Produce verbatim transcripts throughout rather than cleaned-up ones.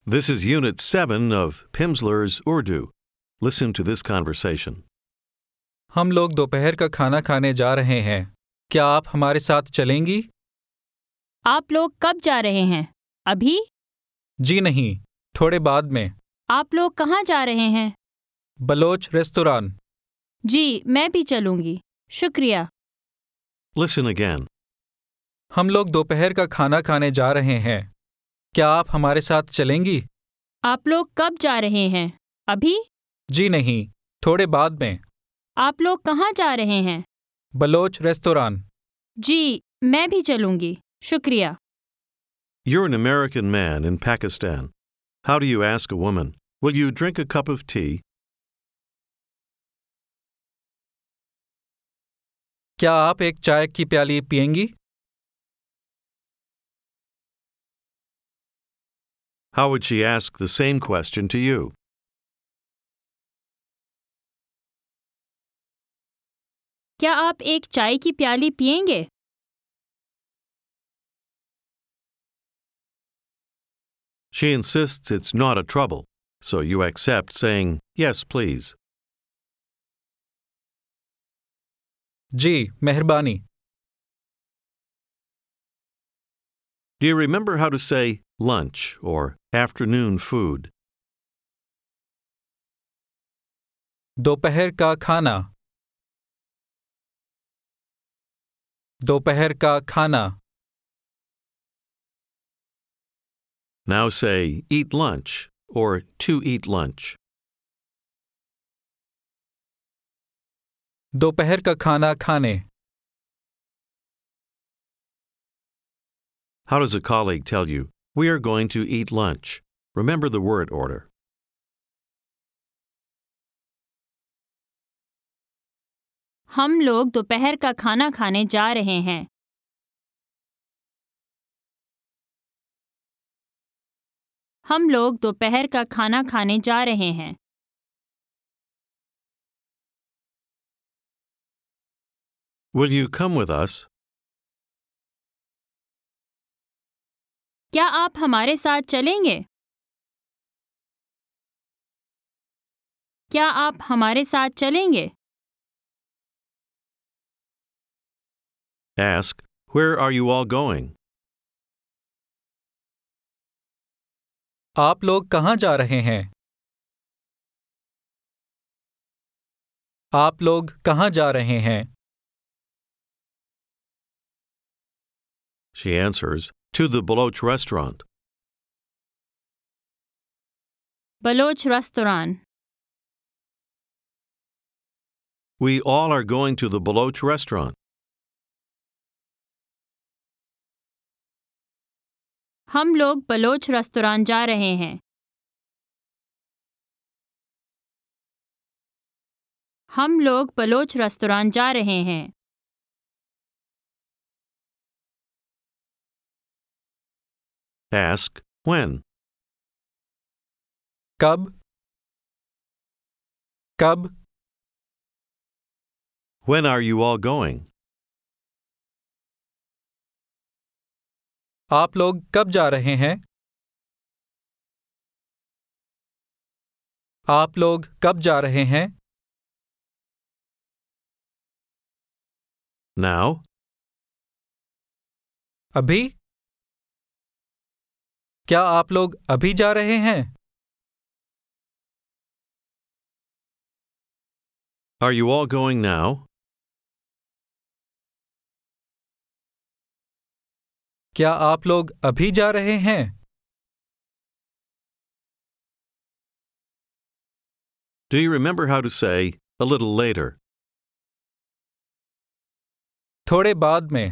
This is Unit seven of Pimsleur's Urdu. Listen to this conversation. हम लोग दोपहर का खाना खाने जा रहे हैं। क्या आप हमारे साथ चलेंगी? आप लोग कब जा रहे हैं? अभी? जी नहीं, थोड़े बाद में। आप लोग कहाँ जा रहे हैं? Bloch restaurant. जी, मैं भी चलूंगी। शुक्रिया। Listen again. हम लोग दोपहर का खाना खाने जा रहे हैं। क्या आप हमारे साथ चलेंगी? आप लोग कब जा रहे हैं? अभी? जी नहीं, थोड़े बाद में। आप लोग कहाँ जा रहे हैं? Bloch restaurant. जी, मैं भी चलूंगी। शुक्रिया। You're an American man in Pakistan. How do you ask a woman, "Will you drink a cup of tea?" क्या आप एक चाय की प्याली पिएंगी? How would she ask the same question to you? क्या आप एक चाय की प्याली पिएंगे? She insists it's not a trouble, so you accept saying, "Yes, please." जी, मेहरबानी। Do you remember how to say lunch or afternoon food? दोपहर का खाना। दोपहर का खाना। Now say eat lunch or to eat lunch. दोपहर का खाना खाने। How does a colleague tell you, "We are going to eat lunch"? Remember the word order. हम लोग दोपहर का खाना खाने जा रहे हैं। हम लोग दोपहर का खाना खाने जा रहे हैं। Will you come with us? क्या आप हमारे साथ चलेंगे? क्या आप हमारे साथ चलेंगे? Ask, "Where are you all going?" आप लोग कहाँ जा रहे हैं? आप लोग कहाँ जा रहे हैं? She answers, "To the Baloch restaurant." Baloch restaurant. We all are going to the Baloch restaurant. हम लोग बलोच रेस्तोरां जा रहे हैं। हम लोग बलोच रेस्तोरां जा रहे हैं। Ask, "When?" कब? कब? When are you all going? आप लोग कब जा रहे हैं? आप लोग कब जा रहे हैं? Now? अभी? क्या आप लोग अभी जा रहे हैं? Are you all going now? क्या आप लोग अभी जा रहे हैं? Do you remember how to say a little later? थोड़े बाद में।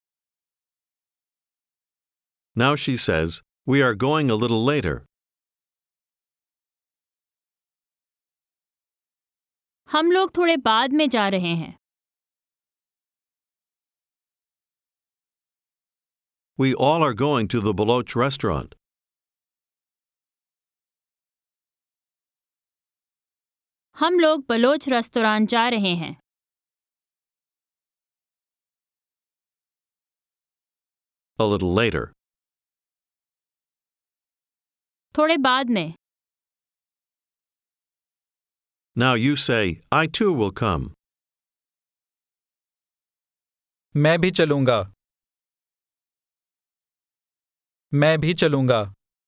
Now she says, "We are going a little later." हम लोग थोड़े बाद में जा रहे हैं। We all are going to the Baloch restaurant. हम लोग बलोच रेस्तोरां जा रहे हैं। A little later. थोड़े बाद में. Now you say, I too will come. मैं भी चलूंगा. मैं भी चलूंगा.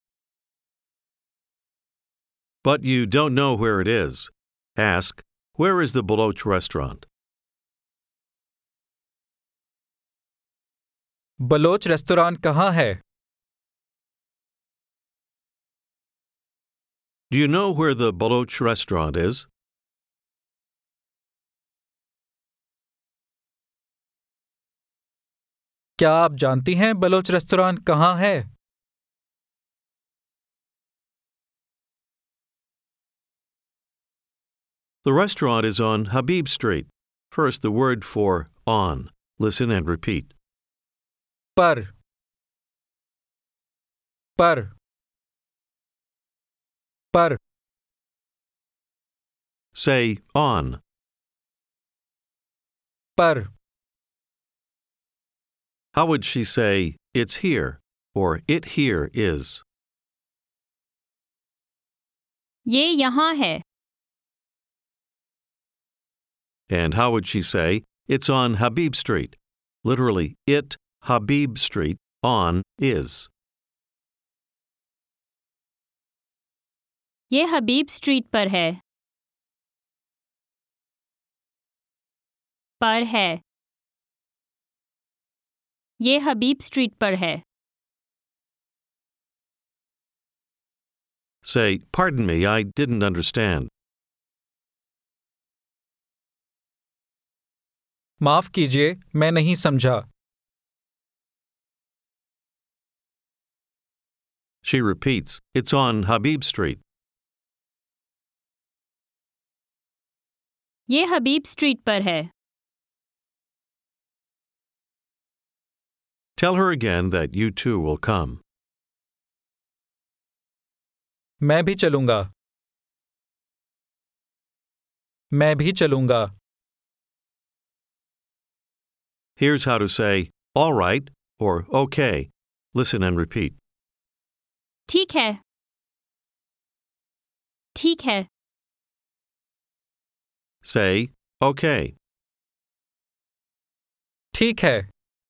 But you don't know where it is. Ask, where is the Baloch restaurant? Baloch restaurant कहाँ है? Do you know where the Baloch restaurant is? क्या आप जानती हैं बलोच रेस्तोरां कहाँ है? The restaurant is on Habib Street. First, the word for on. Listen and repeat. पर पर पर Say on. पर. How would she say, it's here, or it here is? ये यहाँ है. And how would she say, it's on Habib Street? Literally, it, Habib Street, on, is. ये हबीब street पर है. पर है. ये हबीब स्ट्रीट पर है. Say, pardon me, I didn't understand. माफ कीजिए, मैं नहीं समझा. She repeats, it's on Habib Street. ये हबीब स्ट्रीट पर है. Tell her again that you too will come. मैं भी चलूंगा. मैं भी चलूंगा. Here's how to say, all right, or okay. Listen and repeat. ठीक है. ठीक है. Say, okay. ठीक है.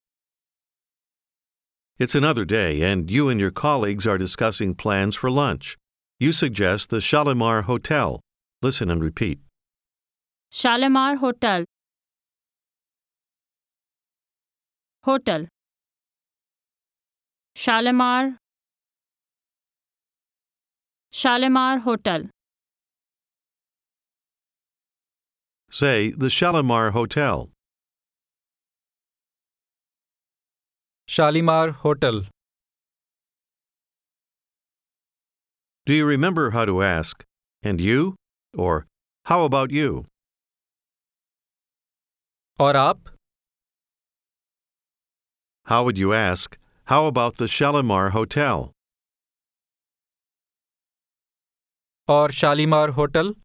It's another day, and you and your colleagues are discussing plans for lunch. You suggest the Shalimar Hotel. Listen and repeat. Shalimar Hotel. Hotel. Shalimar. Shalimar Hotel. Say, the Shalimar Hotel. Shalimar Hotel. Do you remember how to ask, and you? Or, how about you? और आप? How would you ask, how about the Shalimar Hotel? और Shalimar Hotel?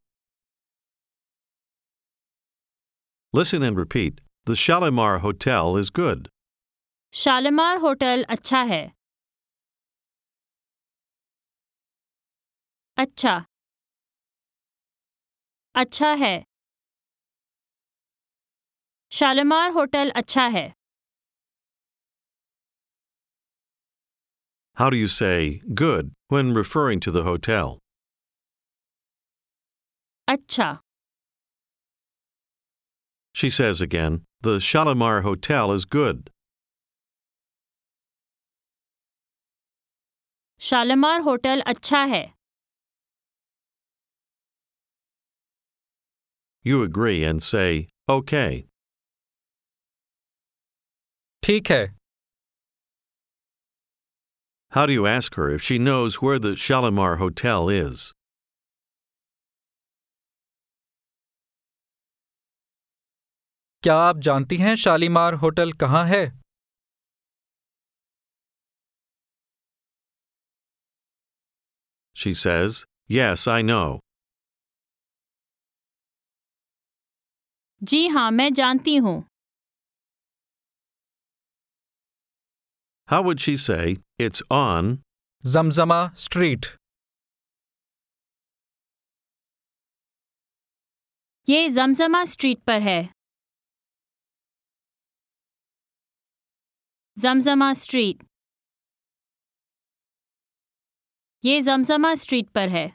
Listen and repeat. The Shalimar Hotel is good. Shalimar Hotel अच्छा है. अच्छा. अच्छा है. Shalimar Hotel अच्छा है. How do you say good when referring to the hotel? अच्छा. She says again, the Shalimar Hotel is good. Shalimar Hotel अच्छा है. You agree and say, okay. ठीक है. How do you ask her if she knows where the Shalimar Hotel is? क्या आप जानती हैं Shalimar hotel कहाँ है? She says, yes, I know. जी हाँ, मैं जानती हूँ. How would she say, it's on? Zamzama Street. ये जमजमा स्ट्रीट पर है। जमजमा स्ट्रीट। ये जमजमा स्ट्रीट पर है।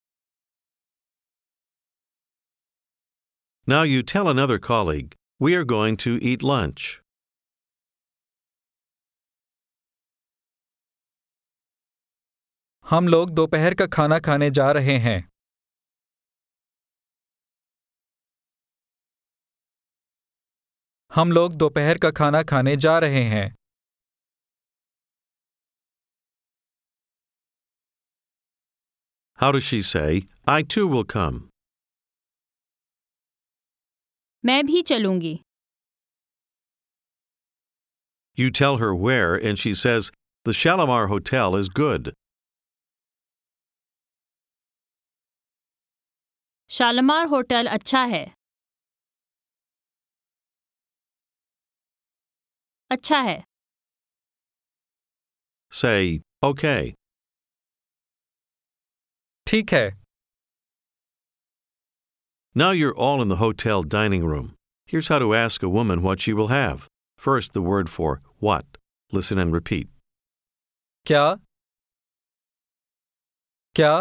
Now you tell another colleague, we are going to eat lunch. हम लोग दोपहर का खाना खाने जा रहे हैं। हम लोग दोपहर का खाना खाने जा रहे हैं। How does she say, I too will come? मैं भी चलूंगी। You tell her where and she says, the Shalimar Hotel is good. Shalimar Hotel अच्छा है। अच्छा है। Say, okay. ठीक है। Now you're all in the hotel dining room. Here's how to ask a woman what she will have. First, the word for what. Listen and repeat. क्या? क्या?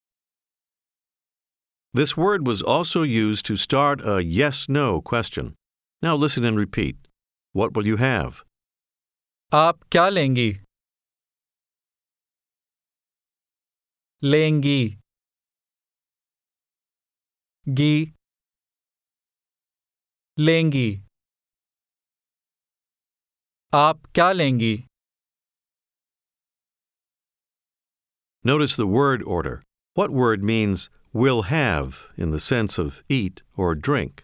This word was also used to start a yes-no question. Now listen and repeat. What will you have? आप क्या लेंगी? लेंगी। गी। लेंगी। आप क्या लेंगी? Notice the word order. What word means will have in the sense of eat or drink?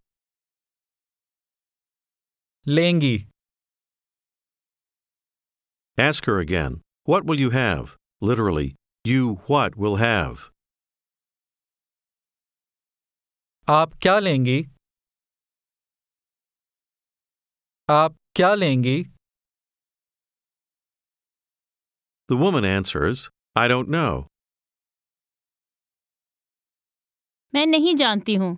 लेंगी। Ask her again. What will you have? Literally, you what will have? आप क्या लेंगी? आप क्या लेंगी? The woman answers, I don't know. मैं नहीं जानती हूँ।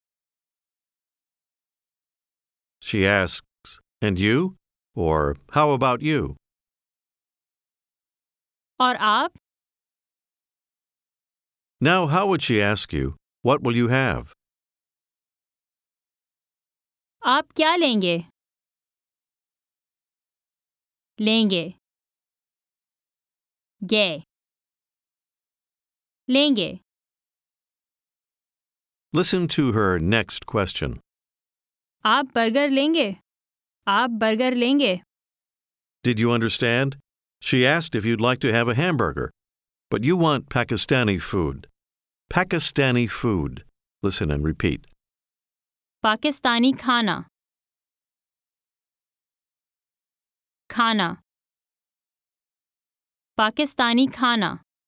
She asks, and you? Or how about you? और आप? Now, how would she ask you, what will you have? आप क्या लेंगे? लेंगे। गे। लेंगे। Listen to her next question. आप बर्गर लेंगे? आप बर्गर लेंगे? Did you understand? She asked if you'd like to have a hamburger, but you want Pakistani food. Pakistani food. Listen and repeat. Pakistani खाना। खाना। पाकिस्तानी खाना।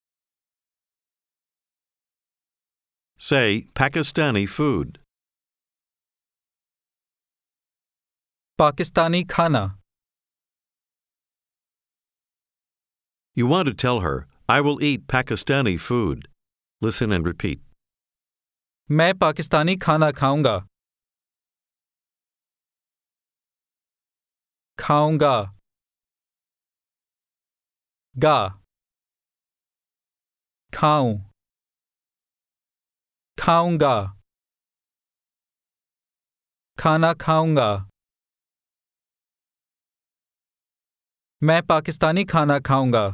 Say Pakistani food. पाकिस्तानी खाना। You want to tell her, I will eat Pakistani food. Listen and repeat. मैं पाकिस्तानी खाना खाऊंगा। खाऊंगा। गा। खाऊं। खाऊंगा। खाना खाऊंगा। मैं पाकिस्तानी खाना खाऊंगा।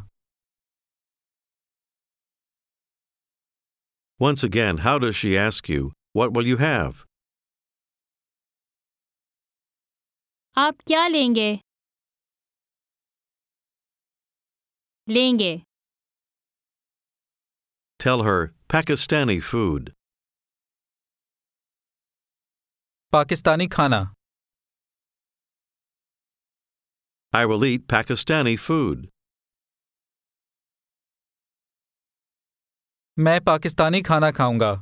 Once again, how does she ask you, what will you have? आप क्या लेंगे? लेंगे। Tell her Pakistani food. Pakistani खाना। I will eat Pakistani food. मैं पाकिस्तानी खाना खाऊंगा।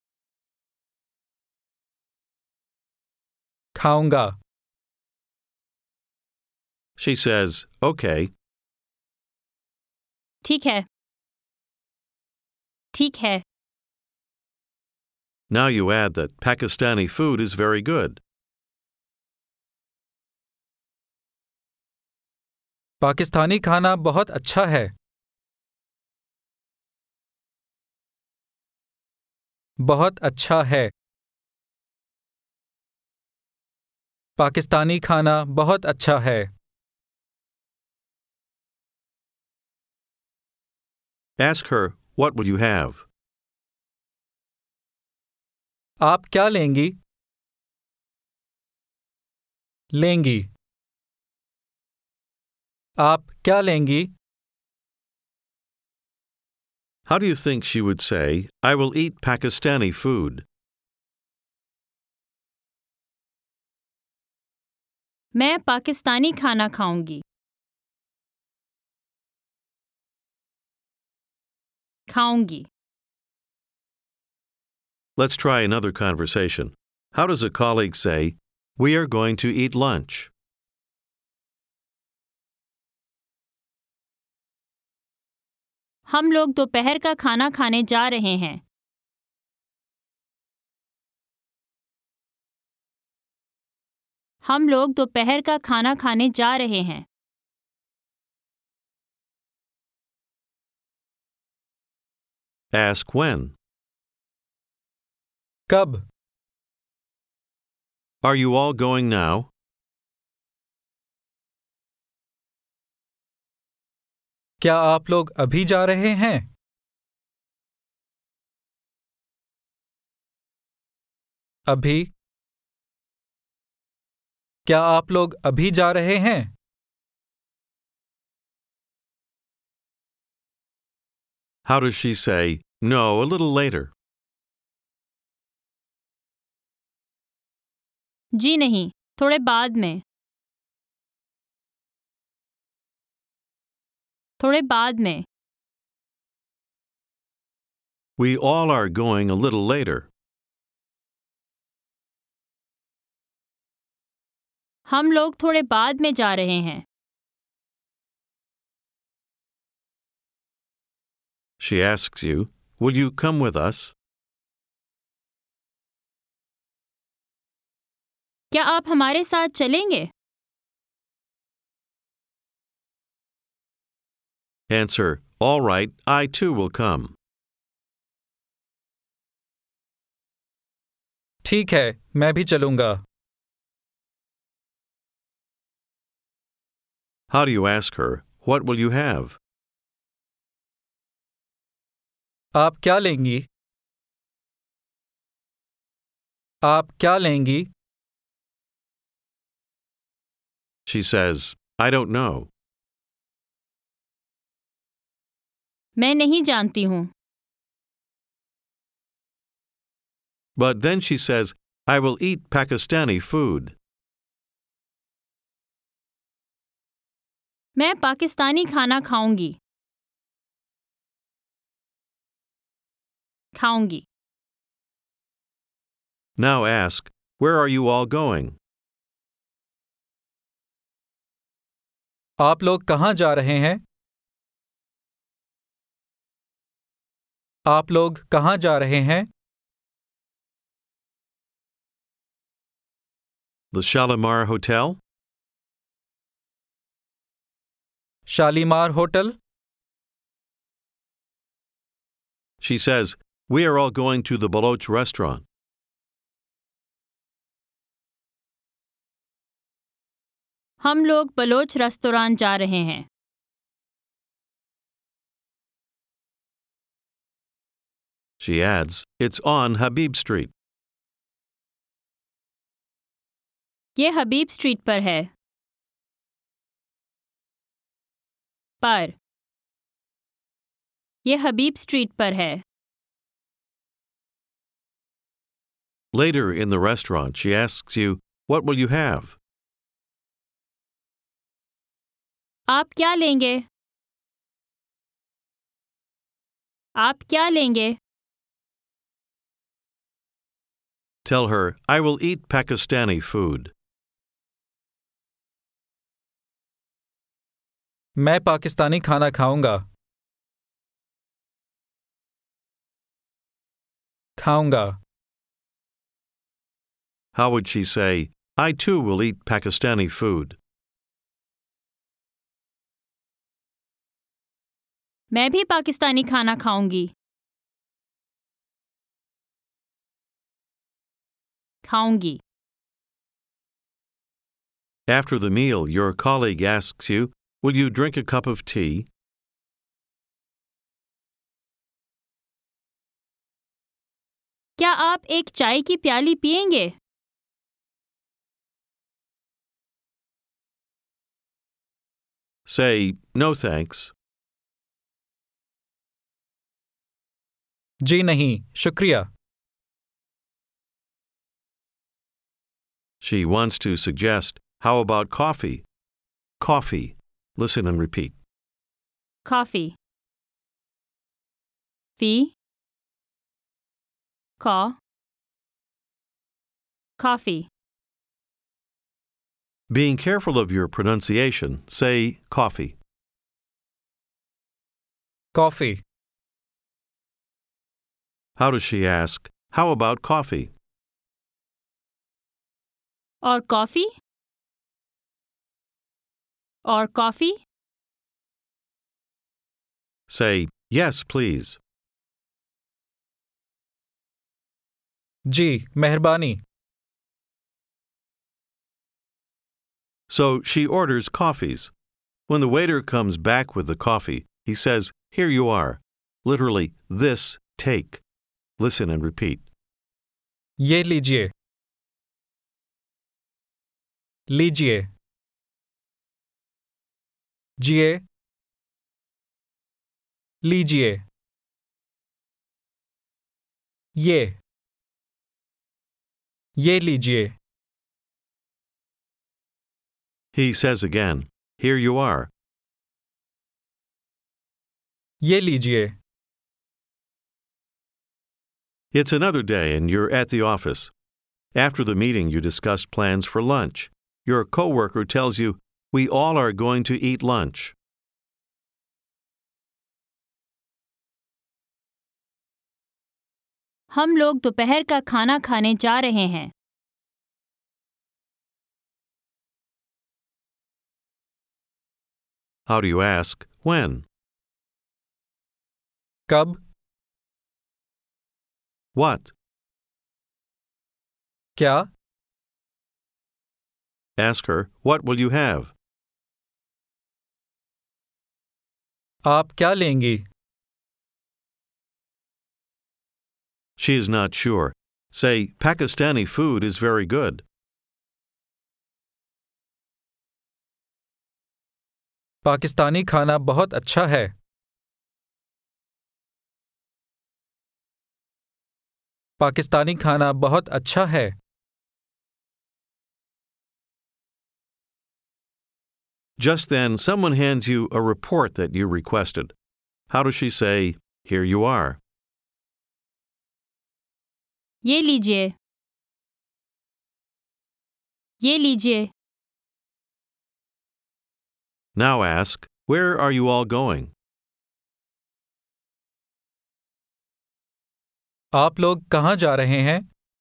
खाऊंगा। She says, okay. ठीक है। ठीक है। Now you add that Pakistani food is very good. Pakistani खाना बहुत अच्छा है। बहुत अच्छा है। पाकिस्तानी खाना बहुत अच्छा है। Ask her, what will you have? आप क्या लेंगी? लेंगी। आप क्या लेंगी? How do you think she would say, I will eat Pakistani food? मैं पाकिस्तानी खाना खाऊंगी। खाऊंगी। Let's try another conversation. How does a colleague say, we are going to eat lunch? हम लोग दोपहर का खाना खाने जा रहे हैं। हम लोग दोपहर का खाना खाने जा रहे हैं। Ask when. कब? Are you all going now? क्या आप लोग अभी जा रहे हैं? अभी। क्या आप लोग अभी जा रहे हैं? How does she say, no, a little later? जी नहीं, थोड़े बाद में। थोड़े बाद में। We all are going a little later. हम लोग थोड़े बाद में जा रहे हैं। She asks you, will you come with us? क्या आप हमारे साथ चलेंगे? Answer, all right, I too will come. ठीक है, मैं भी चलूंगा। How do you ask her, what will you have? आप क्या लेंगी? आप क्या लेंगी? She says, I don't know. मैं नहीं जानती हूँ। But then she says, I will eat Pakistani food. मैं पाकिस्तानी खाना खाऊंगी। खाऊंगी। Now ask, where are you all going? आप लोग कहाँ जा रहे हैं? आप लोग कहाँ जा रहे हैं? The Shalimar Hotel? Shalimar Hotel? She says, we are all going to the Baloch restaurant. हम लोग बलोच रेस्तोरां जा रहे हैं। She adds, it's on Habib Street. ये हबीब स्ट्रीट पर है। पर। ये हबीब स्ट्रीट पर है। Later in the restaurant, she asks you, what will you have? आप क्या लेंगे? आप क्या लेंगे? Tell her, I will eat Pakistani food. मैं पाकिस्तानी खाना खाऊंगा। खाऊंगा। How would she say, I too will eat Pakistani food? मैं भी पाकिस्तानी खाना खाऊंगी. खाऊंगी. After the meal, your colleague asks you, will you drink a cup of tea? क्या आप एक चाय की प्याली पिएंगे? Say, no thanks. जी नहीं, शुक्रिया. She wants to suggest, how about coffee? Coffee. Listen and repeat. Coffee. Fee. Ca. Coffee. Being careful of your pronunciation, say coffee. Coffee. How does she ask, how about coffee? और coffee? और coffee? Say, yes, please. जी, मेहरबानी. So she orders coffees. When the waiter comes back with the coffee, he says, here you are. Literally, this, take. Listen and repeat. ये लीजिए. लीजिए. जिए. लीजिए. ये. ये लीजिए. He says again, here you are. ये लीजिए. It's another day and you're at the office. After the meeting, you discuss plans for lunch. Your coworker tells you, we all are going to eat lunch. हम लोग दोपहर का खाना खाने जा रहे हैं. How do you ask, when? कब? What? क्या? Ask her, what will you have? आप क्या लेंगी? She is not sure. Say, Pakistani food is very good. Pakistani खाना बहुत अच्छा है. पाकिस्तानी खाना बहुत अच्छा है. Just then, someone hands you a report that you requested. How does she say, here you are? ये लीजिए. ये लीजिए. Now ask, where are you all going? आप लोग कहाँ जा रहे हैं?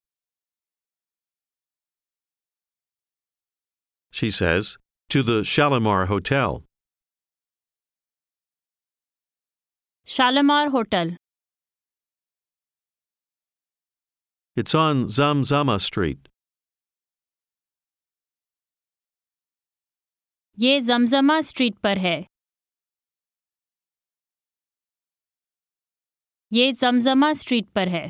She says, to the Shalimar Hotel. Shalimar Hotel. It's on Zamzama Street. ये जमजमा स्ट्रीट पर है. ये जमजमा स्ट्रीट पर है.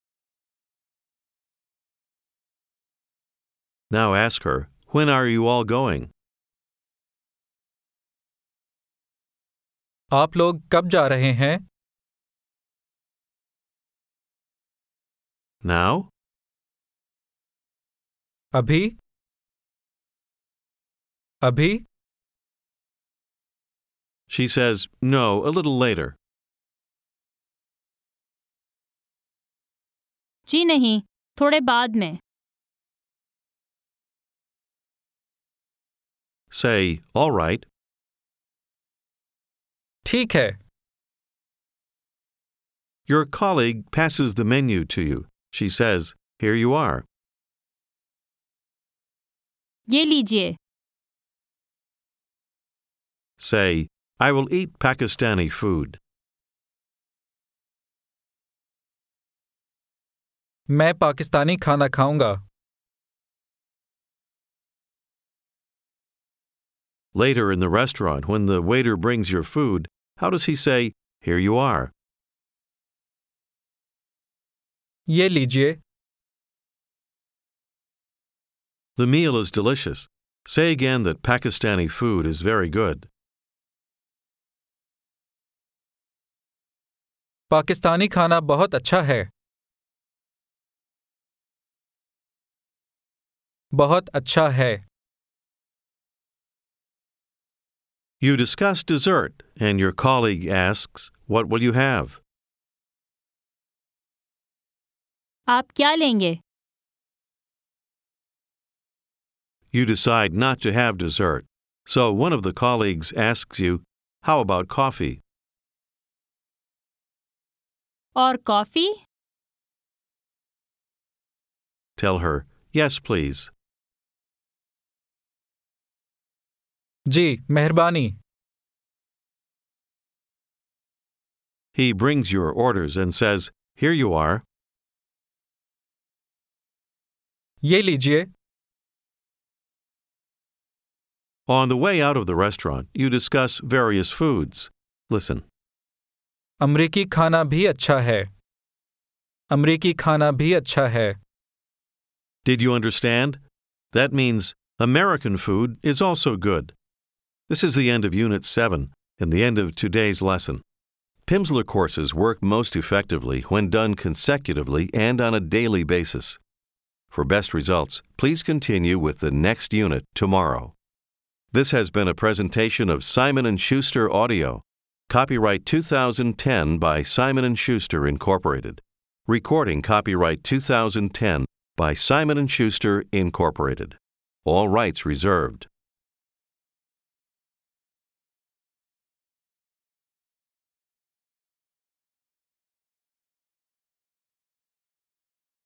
Now ask her, when are you all going? आप लोग कब जा रहे हैं? Now? अभी? अभी? She says, no, a little later. जी नहीं, थोड़े बाद में. Say, all right. ठीक है. Your colleague passes the menu to you. She says, here you are. ये लीजिए. Say, I will eat Pakistani food. मैं पाकिस्तानी खाना खाऊंगा. Later in the restaurant, when the waiter brings your food, how does he say, here you are? ये लीजिए. The meal is delicious. Say again that Pakistani food is very good. Pakistani खाना बहुत अच्छा है. बहुत अच्छा है. You discuss dessert, and your colleague asks, what will you have? आप क्या लेंगे? You decide not to have dessert, so one of the colleagues asks you, how about coffee? और coffee? Tell her, yes, please. जी, मेहरबानी. He brings your orders and says, here you are. ये लीजिए. On the way out of the restaurant, you discuss various foods. Listen. अमरीकी खाना भी अच्छा है. अमरीकी खाना भी अच्छा है. Did you understand? That means American food is also good. This is the end of Unit seven and the end of today's lesson. Pimsleur courses work most effectively when done consecutively and on a daily basis. For best results, please continue with the next unit tomorrow. This has been a presentation of Simon and Schuster Audio. Copyright two thousand ten by Simon and Schuster, Incorporated. Recording copyright two thousand ten by Simon and Schuster, Incorporated. All rights reserved.